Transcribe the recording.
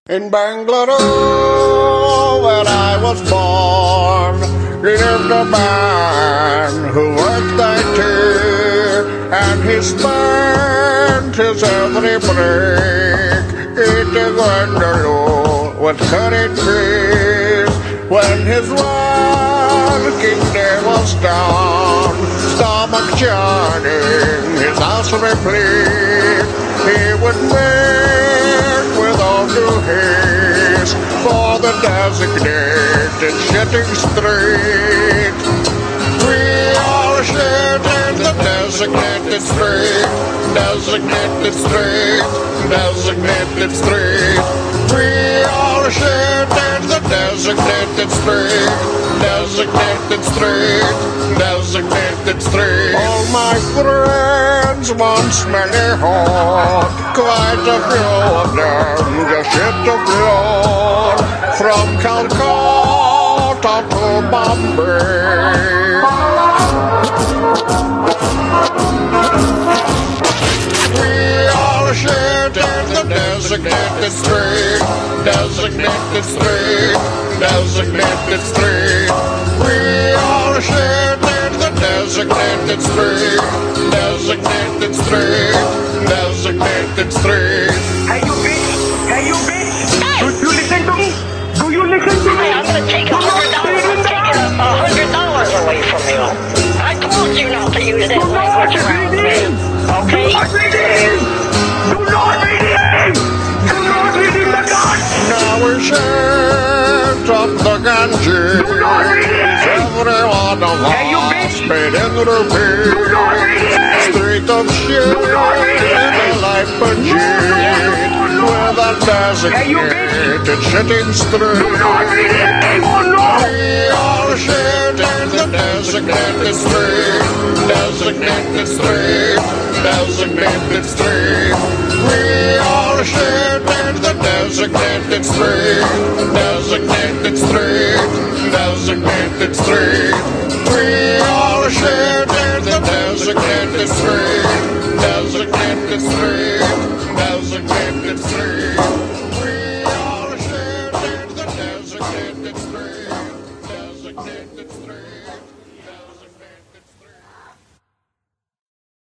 In Bangalore, where I was born, lived a man who worked IT, and he spent his every break eating vindaloo with curry cheese. When his working day was done, stomach churning, his house replete, he would make with all due haste for the designated shitting street. We all shit in the designated street, designated street, designated street. We all shit in the designated street, designated street, designated street. All my friends once many home, quite a few of them just shit the floor, from Calcutta to Bombay. We all shit in the designated street, designated street, designated street. We all shit in the designated street, designated street, designated street. Hey you bitch! Hey you bitch! Do you listen to me? Do you listen to me? I'm gonna take $100. I'm taking $100 away from you. I told you not to use that language around me. Okay? Do not read him! Do not read him! Do not read him the gun! Now we shit up the Ganges. Do not read him! Every one of Hey, you us bitch! paid in rupees. Do not read him! Street of shit, Do not read him! the life of cheat, with a Hey, you designated shitting street. Do not read him! Oh no! We all shit in the designated street, designated street, designated street. We all shit in the designated street, designated street, designated street. We all shit in the designated street, designated street, designated street.